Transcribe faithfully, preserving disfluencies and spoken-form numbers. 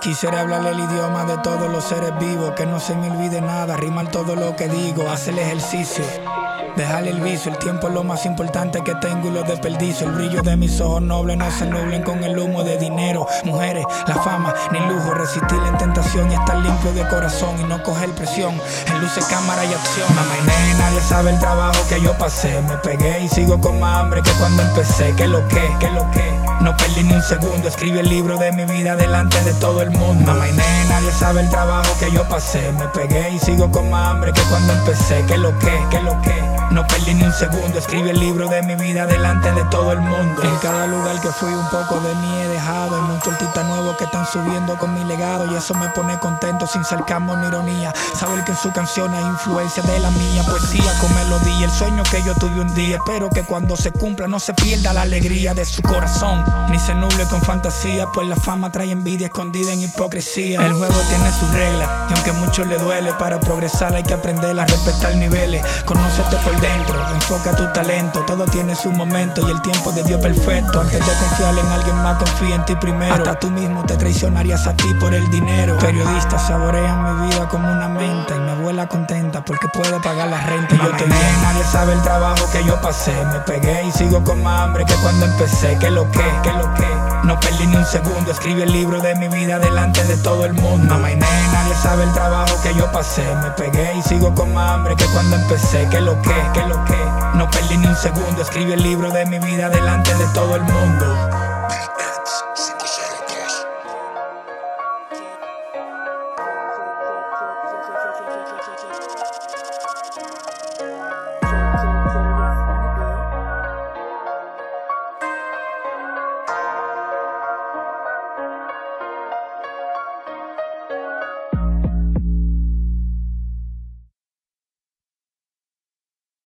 Quisiera hablarle el idioma de todos los seres vivos, que no se me olvide nada, rimar todo lo que digo, hacer el ejercicio, dejarle el vicio. El tiempo es lo más importante que tengo y lo desperdicio. El brillo de mis ojos nobles no se nublen con el humo de dinero, mujeres, la fama, ni lujo. Resistir la tentación y estar limpio de corazón y no coger presión en luces, cámara y acción. Mamá y nene, nadie sabe el trabajo que yo pasé. Me pegué y sigo con más hambre que cuando empecé. Que lo que, que lo que no perdí ni un segundo. Escribí el libro de mi vida delante de todo el mundo. Mamá y nene, nadie sabe el trabajo que yo pasé. Me pegué y sigo con más hambre que cuando empecé. Que lo que, que lo que no perdí ni un segundo. Escribí el libro de mi vida delante de todo el mundo. En cada lugar que fui un poco de mí he dejado. Hay muchos artistas nuevos que están subiendo con mi legado, y eso me pone contento sin sarcasmo ni ironía. Saber que en su canción hay influencia de la mía, poesía con melodía, el sueño que yo tuve un día. Espero que cuando se cumpla no se pierda la alegría de su corazón, ni se nuble con fantasía, pues la fama trae envidia escondida en hipocresía. El juego tiene sus reglas y aunque a muchos le duele, para progresar hay que aprender a respetar niveles. Conócete por dentro, enfoca tu talento, todo tiene su momento y el tiempo de Dios perfecto. Antes de confiar en alguien más, confía en ti primero. Hasta tú mismo te traicionarías a ti por el dinero. Periodistas saborean mi vida como una menta y mi abuela contenta porque puede pagar la renta. Y yo estoy bien, nadie sabe el trabajo que yo pasé. Me pegué y sigo con más hambre que cuando empecé. Que lo que, que lo que no perdí ni un segundo. Escribí el libro de mi vida delante de todo el mundo. Mamá y nene, nadie sabe el trabajo que yo pasé. Me pegué y sigo con más hambre que cuando empecé. Que lo que, que lo que no perdí ni un segundo. Escribí el libro de mi vida delante de todo el mundo.